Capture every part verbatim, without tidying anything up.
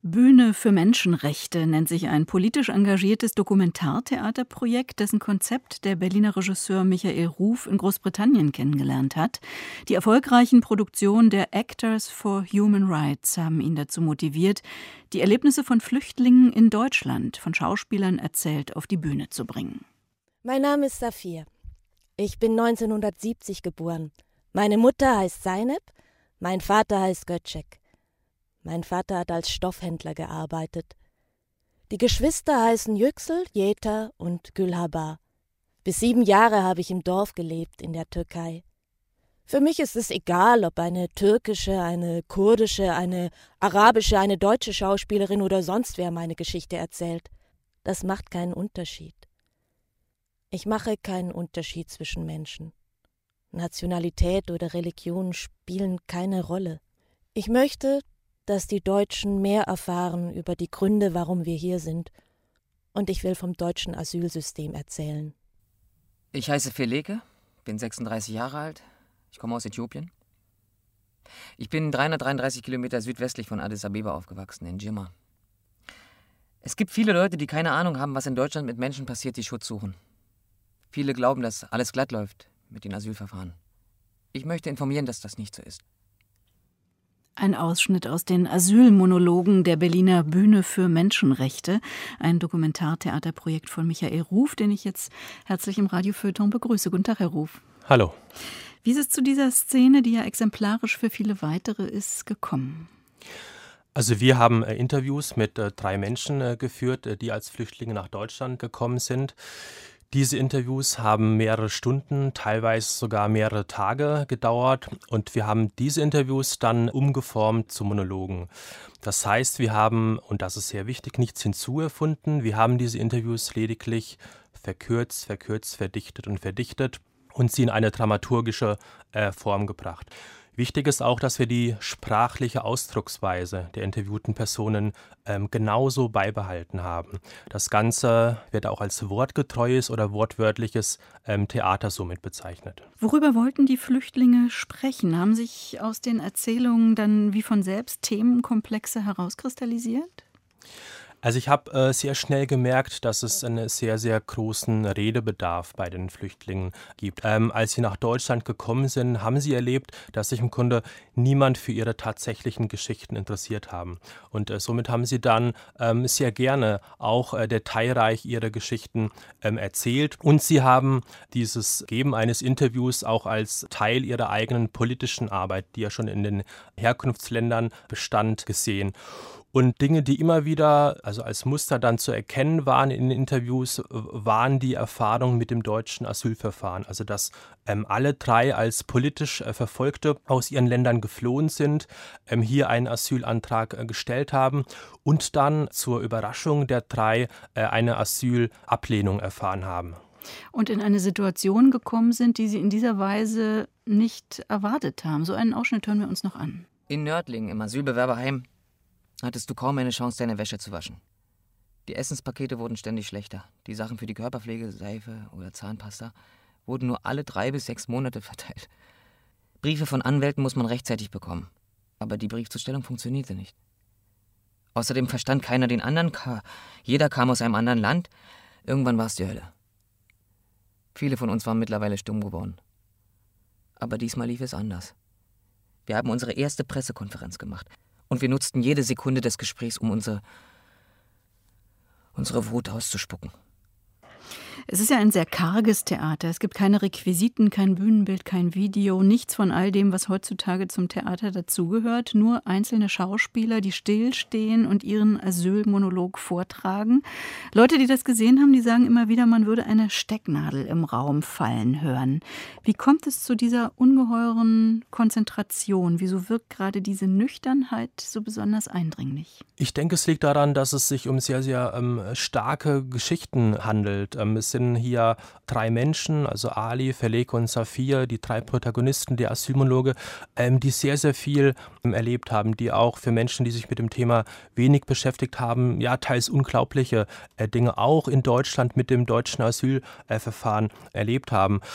Bühne für Menschenrechte nennt sich ein politisch engagiertes Dokumentartheaterprojekt, dessen Konzept der Berliner Regisseur Michael Rouf in Großbritannien kennengelernt hat. Die erfolgreichen Produktionen der Actors for Human Rights haben ihn dazu motiviert, die Erlebnisse von Flüchtlingen in Deutschland von Schauspielern erzählt auf die Bühne zu bringen. Mein Name ist Safir. Ich bin neunzehnhundertsiebzig geboren. Meine Mutter heißt Zeynep, mein Vater heißt Götschek. Mein Vater hat als Stoffhändler gearbeitet. Die Geschwister heißen Yüksel, Yeter und Gülhabar. Bis sieben Jahre habe ich im Dorf gelebt in der Türkei. Für mich ist es egal, ob eine türkische, eine kurdische, eine arabische, eine deutsche Schauspielerin oder sonst wer meine Geschichte erzählt. Das macht keinen Unterschied. Ich mache keinen Unterschied zwischen Menschen. Nationalität oder Religion spielen keine Rolle. Ich möchte, dass die Deutschen mehr erfahren über die Gründe, warum wir hier sind. Und ich will vom deutschen Asylsystem erzählen. Ich heiße Feleke, bin sechsunddreißig Jahre alt. Ich komme aus Äthiopien. Ich bin dreihundertdreiunddreißig Kilometer südwestlich von Addis Abeba aufgewachsen, in Djimma. Es gibt viele Leute, die keine Ahnung haben, was in Deutschland mit Menschen passiert, die Schutz suchen. Viele glauben, dass alles glatt läuft mit den Asylverfahren. Ich möchte informieren, dass das nicht so ist. Ein Ausschnitt aus den Asylmonologen der Berliner Bühne für Menschenrechte, ein Dokumentartheaterprojekt von Michael Rouf, den ich jetzt herzlich im Radiofeuilleton begrüße. Guten Tag, Herr Rouf. Hallo. Wie ist es zu dieser Szene, die ja exemplarisch für viele weitere ist, gekommen? Also wir haben äh, Interviews mit äh, drei Menschen äh, geführt, äh, die als Flüchtlinge nach Deutschland gekommen sind. Diese Interviews haben mehrere Stunden, teilweise sogar mehrere Tage gedauert und wir haben diese Interviews dann umgeformt zu Monologen. Das heißt, wir haben, und das ist sehr wichtig, nichts hinzuerfunden, wir haben diese Interviews lediglich verkürzt, verkürzt, verdichtet und verdichtet und sie in eine dramaturgische äh, Form gebracht. Wichtig ist auch, dass wir die sprachliche Ausdrucksweise der interviewten Personen ähm, genauso beibehalten haben. Das Ganze wird auch als wortgetreues oder wortwörtliches ähm, Theater somit bezeichnet. Worüber wollten die Flüchtlinge sprechen? Haben sich aus den Erzählungen dann wie von selbst Themenkomplexe herauskristallisiert? Also ich habe äh, sehr schnell gemerkt, dass es einen sehr, sehr großen Redebedarf bei den Flüchtlingen gibt. Ähm, als sie nach Deutschland gekommen sind, haben sie erlebt, dass sich im Grunde niemand für ihre tatsächlichen Geschichten interessiert haben. Und äh, somit haben sie dann ähm, sehr gerne auch äh, detailreich ihre Geschichten ähm, erzählt. Und sie haben dieses Geben eines Interviews auch als Teil ihrer eigenen politischen Arbeit, die ja schon in den Herkunftsländern bestand, gesehen. Und Dinge, die immer wieder, also als Muster dann zu erkennen waren in den Interviews, waren die Erfahrungen mit dem deutschen Asylverfahren. Also dass ähm, alle drei als politisch äh, Verfolgte aus ihren Ländern geflohen sind, ähm, hier einen Asylantrag äh, gestellt haben und dann zur Überraschung der drei äh, eine Asylablehnung erfahren haben. Und in eine Situation gekommen sind, die sie in dieser Weise nicht erwartet haben. So einen Ausschnitt hören wir uns noch an. In Nördlingen, im Asylbewerberheim, hattest du kaum eine Chance, deine Wäsche zu waschen. Die Essenspakete wurden ständig schlechter. Die Sachen für die Körperpflege, Seife oder Zahnpasta, wurden nur alle drei bis sechs Monate verteilt. Briefe von Anwälten muss man rechtzeitig bekommen. Aber die Briefzustellung funktionierte nicht. Außerdem verstand keiner den anderen. Jeder kam aus einem anderen Land. Irgendwann war es die Hölle. Viele von uns waren mittlerweile stumm geworden. Aber diesmal lief es anders. Wir haben unsere erste Pressekonferenz gemacht. Und wir nutzten jede Sekunde des Gesprächs, um unsere, unsere Wut auszuspucken. Es ist ja ein sehr karges Theater. Es gibt keine Requisiten, kein Bühnenbild, kein Video, nichts von all dem, was heutzutage zum Theater dazugehört. Nur einzelne Schauspieler, die stillstehen und ihren Asylmonolog vortragen. Leute, die das gesehen haben, die sagen immer wieder, man würde eine Stecknadel im Raum fallen hören. Wie kommt es zu dieser ungeheuren Konzentration? Wieso wirkt gerade diese Nüchternheit so besonders eindringlich? Ich denke, es liegt daran, dass es sich um sehr, sehr ähm, starke Geschichten handelt. Ähm, es sind hier drei Menschen, also Ali, Feleke und Safir, die drei Protagonisten der Asylmonologe, ähm, die sehr, sehr viel ähm, erlebt haben, die auch für Menschen, die sich mit dem Thema wenig beschäftigt haben, ja, teils unglaubliche äh, Dinge auch in Deutschland mit dem deutschen Asylverfahren äh, erlebt haben.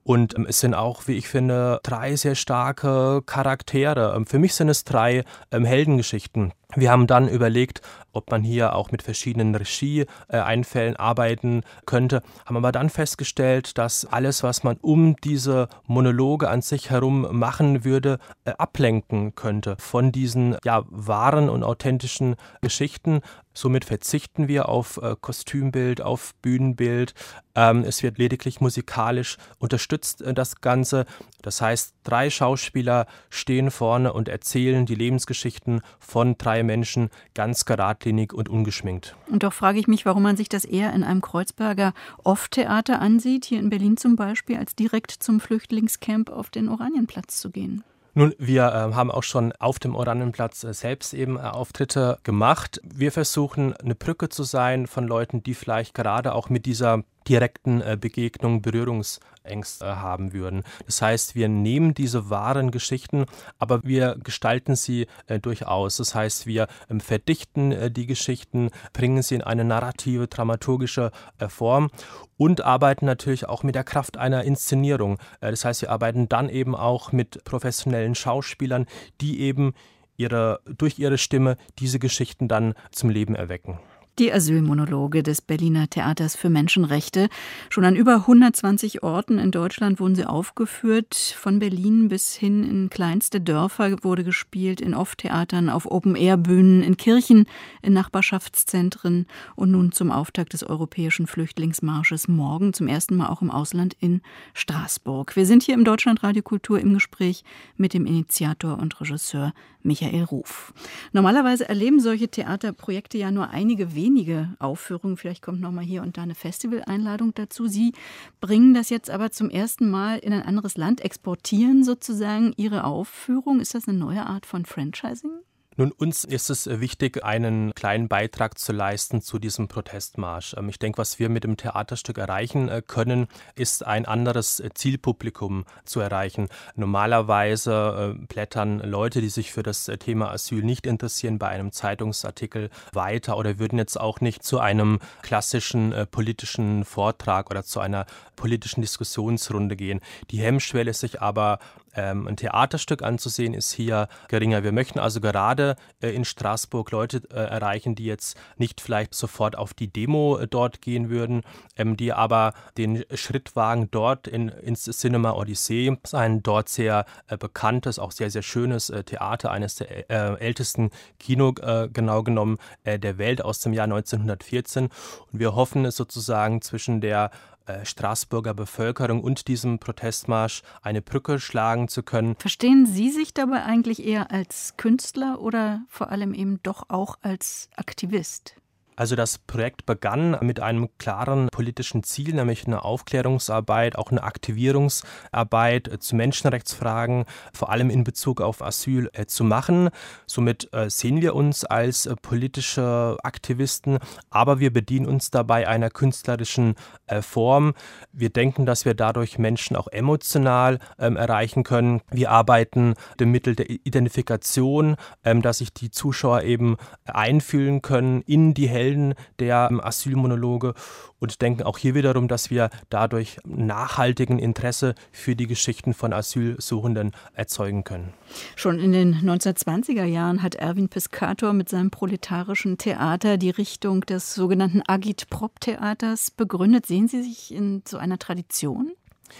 Und ähm, es sind auch, wie ich finde, drei sehr starke Charaktere. Ähm, für mich sind es drei ähm, Heldengeschichten. Wir haben dann überlegt, ob man hier auch mit verschiedenen Regie-Einfällen arbeiten könnte, haben aber dann festgestellt, dass alles, was man um diese Monologe an sich herum machen würde, äh, ablenken könnte von diesen ja, wahren und authentischen Geschichten. Somit verzichten wir auf äh, Kostümbild, auf Bühnenbild. Ähm, es wird lediglich musikalisch unterstützt, äh, das Ganze. Das heißt, drei Schauspieler stehen vorne und erzählen die Lebensgeschichten von drei Menschen ganz geradlinig und ungeschminkt. Und doch frage ich mich, warum man sich das eher in einem Kreuzberger Off-Theater ansieht, hier in Berlin zum Beispiel, als direkt zum Flüchtlingscamp auf den Oranienplatz zu gehen. Nun, wir äh, haben auch schon auf dem Oranienplatz äh, selbst eben äh, Auftritte gemacht. Wir versuchen, eine Brücke zu sein von Leuten, die vielleicht gerade auch mit dieser direkten äh, Begegnung Berührungsängste äh, haben würden. Das heißt, wir nehmen diese wahren Geschichten, aber wir gestalten sie äh, durchaus. Das heißt, wir ähm, verdichten äh, die Geschichten, bringen sie in eine narrative, dramaturgische äh, Form und arbeiten natürlich auch mit der Kraft einer Inszenierung. Äh, das heißt, wir arbeiten dann eben auch mit professionellen Schauspielern, die eben ihre, durch ihre Stimme diese Geschichten dann zum Leben erwecken. Die Asylmonologe des Berliner Theaters für Menschenrechte. Schon an über hundertzwanzig Orten in Deutschland wurden sie aufgeführt. Von Berlin bis hin in kleinste Dörfer wurde gespielt, in Off-Theatern, auf Open-Air-Bühnen, in Kirchen, in Nachbarschaftszentren und nun zum Auftakt des Europäischen Flüchtlingsmarsches morgen zum ersten Mal auch im Ausland in Straßburg. Wir sind hier im Deutschlandradio Kultur im Gespräch mit dem Initiator und Regisseur Michael Ruf. Normalerweise erleben solche Theaterprojekte ja nur einige wenige Aufführungen. Vielleicht kommt noch mal hier und da eine Festivaleinladung dazu. Sie bringen das jetzt aber zum ersten Mal in ein anderes Land, exportieren sozusagen Ihre Aufführung. Ist das eine neue Art von Franchising? Nun, uns ist es wichtig, einen kleinen Beitrag zu leisten zu diesem Protestmarsch. Ich denke, was wir mit dem Theaterstück erreichen können, ist ein anderes Zielpublikum zu erreichen. Normalerweise blättern Leute, die sich für das Thema Asyl nicht interessieren, bei einem Zeitungsartikel weiter oder würden jetzt auch nicht zu einem klassischen politischen Vortrag oder zu einer politischen Diskussionsrunde gehen. Die Hemmschwelle, sich aber ein Theaterstück anzusehen, ist hier geringer. Wir möchten also gerade in Straßburg Leute erreichen, die jetzt nicht vielleicht sofort auf die Demo dort gehen würden, die aber den Schritt wagen dort in, ins Cinema Odyssee. Das ist ein dort sehr bekanntes, auch sehr, sehr schönes Theater, eines der ältesten Kino, genau genommen, der Welt aus dem Jahr neunzehnhundertvierzehn. Und wir hoffen es sozusagen zwischen der Straßburger Bevölkerung und diesem Protestmarsch eine Brücke schlagen zu können. Verstehen Sie sich dabei eigentlich eher als Künstler oder vor allem eben doch auch als Aktivist? Also das Projekt begann mit einem klaren politischen Ziel, nämlich eine Aufklärungsarbeit, auch eine Aktivierungsarbeit zu Menschenrechtsfragen, vor allem in Bezug auf Asyl äh, zu machen. Somit äh, sehen wir uns als äh, politische Aktivisten, aber wir bedienen uns dabei einer künstlerischen äh, Form. Wir denken, dass wir dadurch Menschen auch emotional ähm, erreichen können. Wir arbeiten mit dem Mittel der Identifikation, ähm, dass sich die Zuschauer eben einfühlen können in die Helden der Asylmonologe und denken auch hier wiederum, dass wir dadurch nachhaltigen Interesse für die Geschichten von Asylsuchenden erzeugen können. Schon in den neunzehnhundertzwanziger Jahren hat Erwin Piscator mit seinem proletarischen Theater die Richtung des sogenannten Agitprop-Theaters begründet. Sehen Sie sich in so einer Tradition?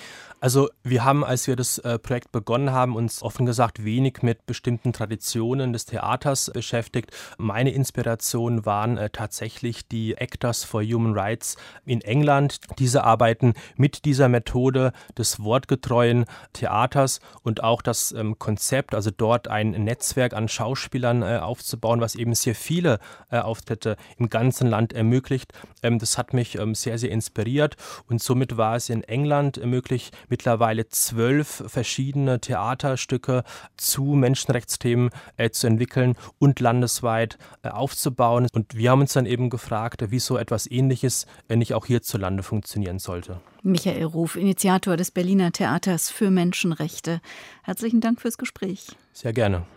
Also wir haben, als wir das äh, Projekt begonnen haben, uns offen gesagt wenig mit bestimmten Traditionen des Theaters beschäftigt. Meine Inspiration waren äh, tatsächlich die Actors for Human Rights in England. Diese arbeiten mit dieser Methode des wortgetreuen Theaters und auch das ähm, Konzept, also dort ein Netzwerk an Schauspielern äh, aufzubauen, was eben sehr viele äh, Auftritte im ganzen Land ermöglicht. Ähm, das hat mich ähm, sehr, sehr inspiriert und somit war es in England möglich, mittlerweile zwölf verschiedene Theaterstücke zu Menschenrechtsthemen äh, zu entwickeln und landesweit äh, aufzubauen. Und wir haben uns dann eben gefragt, wie so etwas Ähnliches äh, nicht auch hierzulande funktionieren sollte. Michael Ruf, Initiator des Berliner Theaters für Menschenrechte. Herzlichen Dank fürs Gespräch. Sehr gerne.